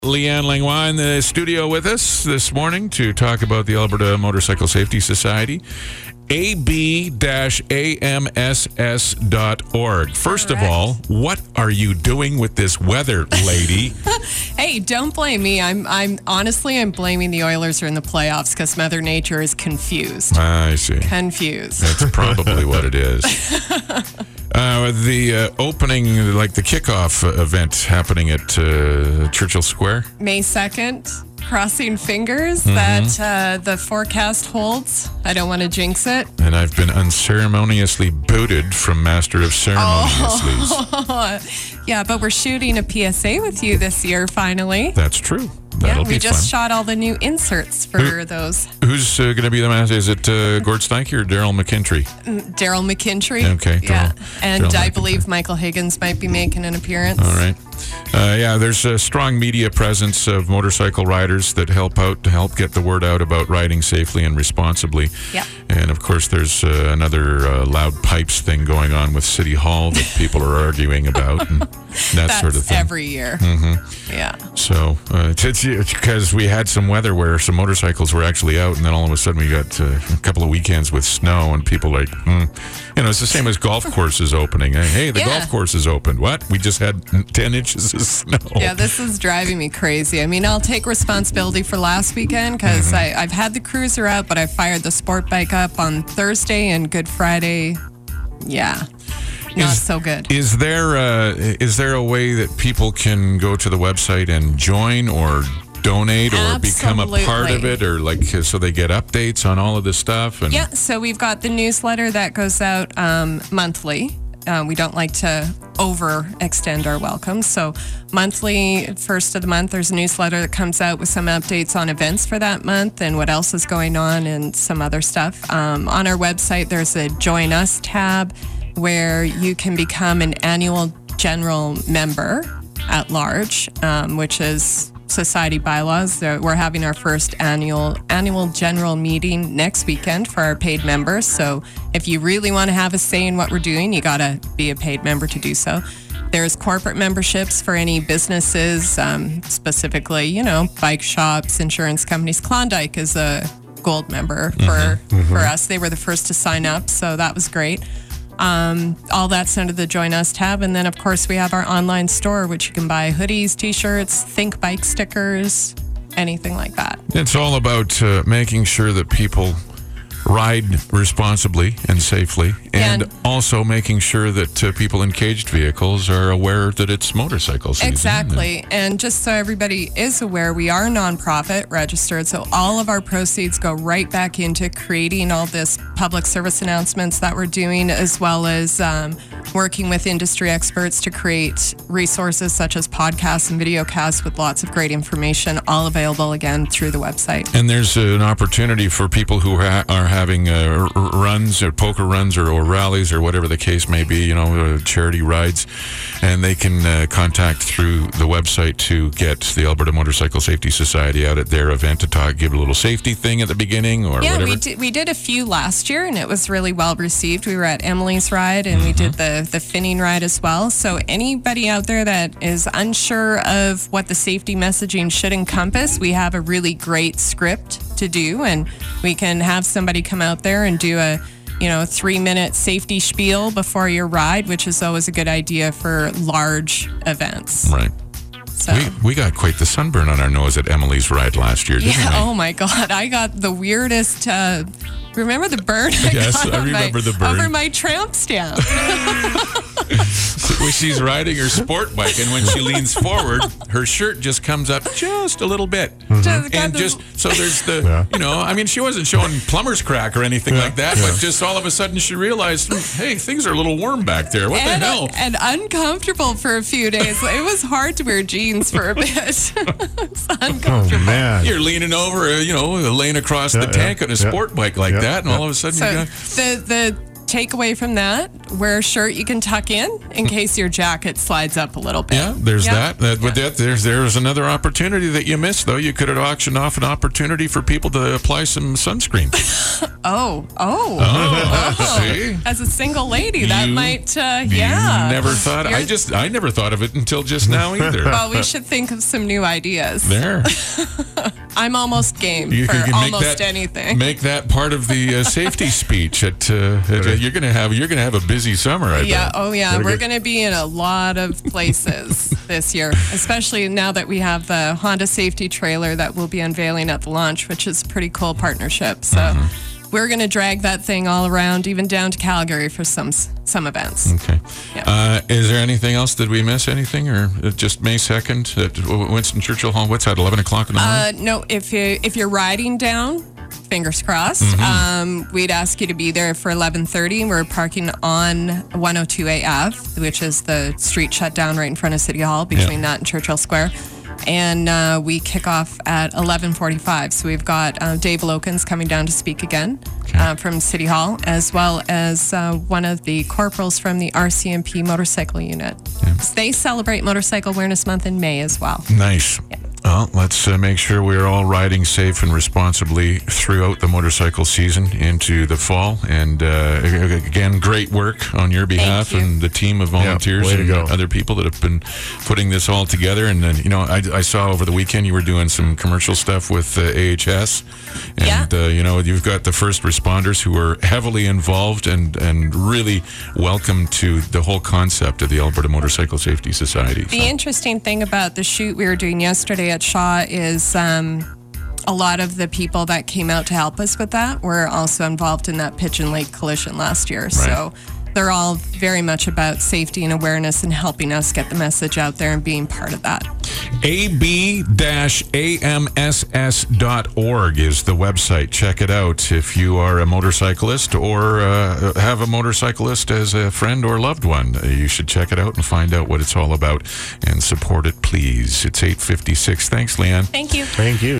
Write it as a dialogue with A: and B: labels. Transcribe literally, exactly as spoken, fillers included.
A: Leanne Langlois in the studio with us this morning to talk about the Alberta Motorcycle Safety Society. A B A M S S dot org. First
B: Correct.
A: of all, what are you doing with this weather, lady?
B: Hey, don't blame me. I'm I'm honestly I'm blaming the Oilers are in the playoffs because Mother Nature is confused.
A: I see.
B: Confused.
A: That's probably what it is. Uh, the uh, opening, like the kickoff uh, event happening at uh, Churchill Square.
B: May second. Crossing fingers
A: Mm-hmm.
B: that uh, the forecast holds. I don't want to jinx it.
A: And I've been unceremoniously booted from Master of Ceremoniously.
B: Oh, yeah, but we're shooting a P S A with you this year, finally.
A: That's true. That'll
B: yeah, we
A: be
B: just
A: fun.
B: shot all the new inserts for
A: Who-
B: those.
A: Who's uh, going to be the master? Is it uh, Gord Steinke or Daryl McKintry?
B: Daryl McKintry.
A: Okay,
B: Yeah.
A: Daryl-
B: And
A: Daryl
B: I
A: McKintry.
B: believe Michael Higgins might be making an appearance.
A: All right. Uh, yeah, there's a strong media presence of motorcycle riders that help out to help get the word out about riding safely and responsibly.
B: Yep.
A: And of course, there's uh, another uh, loud pipes thing going on with City Hall that people are arguing about and that
B: That's
A: sort of thing.
B: every year. Mm-hmm. Yeah.
A: So, uh, it's because we had some weather where some motorcycles were actually out, and then all of a sudden we got uh, a couple of weekends with snow, and people like, mm. you know, it's the same as golf courses opening. Hey, hey, the
B: Yeah.
A: golf course is opened. What? We just had ten inches of snow.
B: Yeah, this is driving me crazy. I mean, I'll take responsibility for last weekend because
A: Mm-hmm.
B: I've had the cruiser out, but I fired the sport bike up on Thursday and Good Friday. Yeah, not
A: Is-
B: so good.
A: Is there uh, is there a way that people can go to the website and join or donate or become a part of
B: Absolutely.
A: it, or like so they get updates on all of this stuff? And
B: Yeah, so we've got the newsletter that goes out um, monthly. Uh, we don't like to overextend our welcome. So monthly, first of the month, there's a newsletter that comes out with some updates on events for that month and what else is going on and some other stuff. Um, on our website, there's a Join Us tab where you can become an annual general member at large, um, which is society bylaws. Uh, We're having our first annual annual general meeting next weekend for our paid members. So if you really want to have a say in what we're doing, you got to be a paid member to do so. There's corporate memberships for any businesses, um, specifically, you know, bike shops, insurance companies. Klondike is a gold member for for us. They were the first to sign up, so that was great. Um, all that's under the Join Us tab. And then, of course, we have our online store, which you can buy hoodies, T-shirts, Think Bike stickers, anything like that.
A: it's all about uh, making sure that people ride responsibly and safely, and,
B: And-
A: also making sure that uh, people in caged vehicles are aware that it's motorcycle season.
B: Exactly. And just so everybody is aware, we are nonprofit registered. So all of our proceeds go right back into creating all this public service announcements that we're doing, as well as um, working with industry experts to create resources such as podcasts and videocasts with lots of great information, all available again through the website.
A: And there's an opportunity for people who ha- are having uh, r- runs or poker runs or, or rallies or whatever the case may be, you know, uh, charity rides, and they can uh, contact through the website to get the Alberta Motorcycle Safety Society out at their event to talk, give a little safety thing at the beginning or
B: Yeah,
A: whatever.
B: we did, we did a few last year, and it was really well received. We were at Emily's ride, and we did the, the Finning ride as well. So anybody out there that is unsure of what the safety messaging should encompass, we have a really great script to do, and we can have somebody come out there and do a you know three minute safety spiel before your ride, which is always a good idea for large events.
A: Right.
B: So.
A: We, we got quite the sunburn on our nose at Emily's ride last year, didn't
B: Yeah.
A: we?
B: Oh my God. I got the weirdest. Uh, remember the burn? I
A: Yes,
B: got
A: I
B: on
A: remember
B: my,
A: the burn.
B: over my tramp stamp.
A: When she's riding her sport bike, and when she leans forward, her shirt just comes up just a little bit.
B: Just got
A: And
B: the-
A: just so there's the,
C: Yeah.
A: you know, I mean, she wasn't showing plumber's crack or anything
C: Yeah.
A: like that,
C: Yeah.
A: but just all of a sudden she realized, hmm, hey, things are a little warm back there. What
B: and,
A: the hell?
B: and uncomfortable for a few days. It was hard to wear jeans for a bit. It's
C: Oh,
B: uncomfortable.
C: man.
A: You're leaning over, uh, you know, laying across
C: Yeah,
A: the tank
C: yeah,
A: on a
C: yeah.
A: sport bike like
C: Yeah,
A: that, and
C: yeah.
A: all of a sudden
B: So
A: you got,
B: the the take away from that, wear a shirt you can tuck in in case your jacket slides up a little bit.
A: Yeah, there's
B: Yeah.
A: that. that but that, there's there's another opportunity that you missed, though. You could have auctioned off an opportunity for people to apply some sunscreen.
B: Oh, oh.
A: Oh, see?
B: As a single lady, that
A: You-
B: might, uh, yeah.
A: You never thought. I
B: You're-
A: just I never thought of it until just now either.
B: Well, we should think of some new ideas.
A: There.
B: I'm almost game
A: You
B: for
A: can make
B: almost
A: that,
B: anything.
A: Make that part of the uh, safety speech. At, uh, at uh, you're gonna have you're gonna have a busy summer. I
B: Yeah,
A: bet.
B: oh yeah.
C: Better
B: We're
C: get-
B: going to be in a lot of places this year, especially now that we have the Honda safety trailer that we'll be unveiling at the launch, which is a pretty cool partnership. So
A: Mm-hmm.
B: we're going to drag that thing all around, even down to Calgary for some some events.
A: Okay.
B: Yeah.
A: Uh, is there anything else? Did we miss anything, or uh, just May second at Winston Churchill Hall? What's that? Eleven o'clock in the morning.
B: Uh, no, if you if you're riding down, fingers crossed.
A: Mm-hmm.
B: Um, we'd ask you to be there for eleven thirty. We're parking on one oh two A Ave, which is the street shut down right in front of City Hall, between
A: Yeah.
B: that and Churchill Square. And uh, we kick off at eleven forty-five. So we've got uh, Dave Lokins coming down to speak again uh, from City Hall, as well as uh, one of the corporals from the R C M P motorcycle unit. They celebrate Motorcycle Awareness Month in May as well.
A: Nice. Well, let's uh, make sure we're all riding safe and responsibly throughout the motorcycle season into the fall. And uh, again, great work on your behalf
B: you.
A: and the team of volunteers
C: way to
A: and
C: go.
A: other people that have been putting this all together. And then, you know, I, I saw over the weekend you were doing some commercial stuff with uh, A H S. And,
B: Yeah.
A: uh, you know, you've got the first responders who are heavily involved and, and really welcome to the whole concept of the Alberta Motorcycle Safety Society.
B: The
A: So-
B: interesting thing about the shoot we were doing yesterday at Shaw is um, a lot of the people that came out to help us with that were also involved in that Pigeon Lake collision last year. So they're all very much about safety and awareness and helping us get the message out there and being part of that.
A: A B A M S S dot org is the website. Check it out if you are a motorcyclist or uh, have a motorcyclist as a friend or loved one. Uh, You should check it out and find out what it's all about and support it, please. It's eight fifty-six. Thanks, Leanne.
B: Thank you.
C: Thank you.